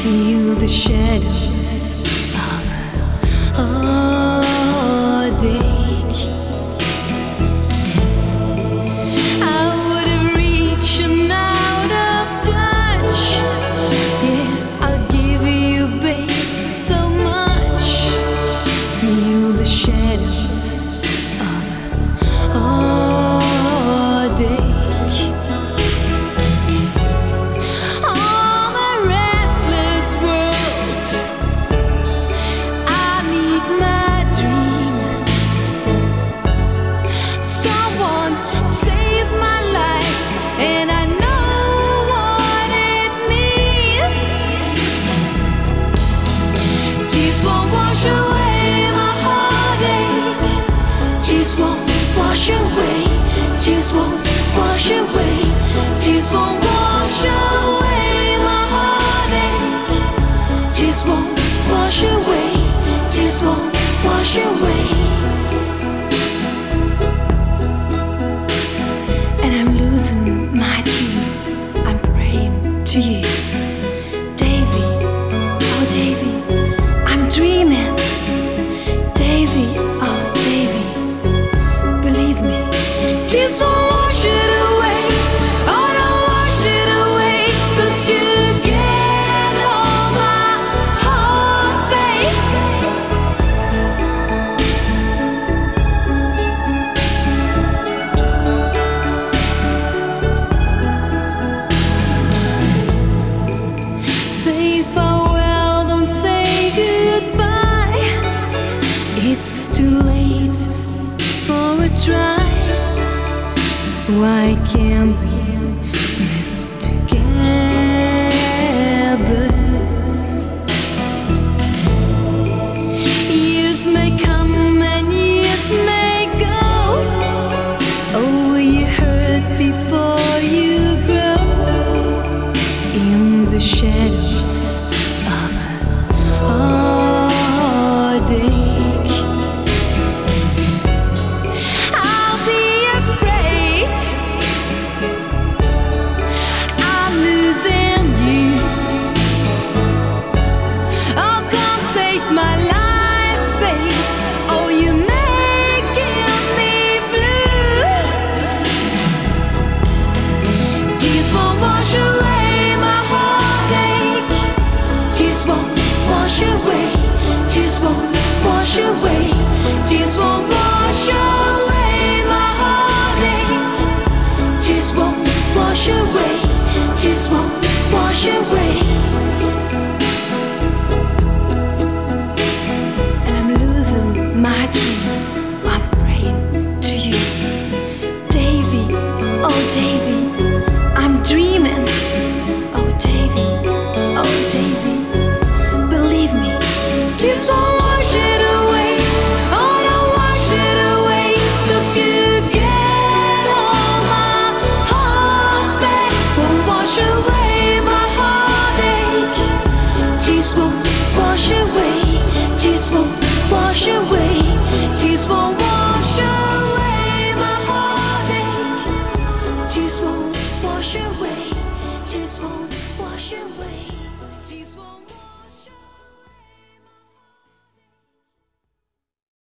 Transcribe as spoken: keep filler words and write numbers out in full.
feel the shadows of a heartache. I would have reached and out of touch. Yeah, I'll give you, babe, so much. Feel the shadows of a heartache. Wash away, tears won't wash away, tears won't wash away my heartache. Tears won't wash away, tears won't wash away. And I'm losing my dream, I'm praying to you, Davy, oh Davy, I'm dreaming, Davy, oh Davy. Tears won't wash it away, oh don't wash it away, 'cause you get all my heart, babe. Say farewell, don't say goodbye. It's too late for a try. Why can't we live together? Years may come and years may go. Oh, you hurt before you grow. In the shadows of a heartache. My life, babe, oh, you're making me blue. Tears won't wash away my heartache. Tears won't wash away. Tears won't wash away. Tears won't wash away my heartache. Tears won't wash away. Tears won't wash away. My dream, I'm praying to you, Davy, oh Davy, I'm dreaming, oh Davy, oh Davy, believe me, tears won't wash it away, oh don't wash it away, 'cause you get all my heart, babe, won't wash away my heartache. Tears won't wash away, tears won't wash away. Tears won't wash away my heartache. Tears won't wash away.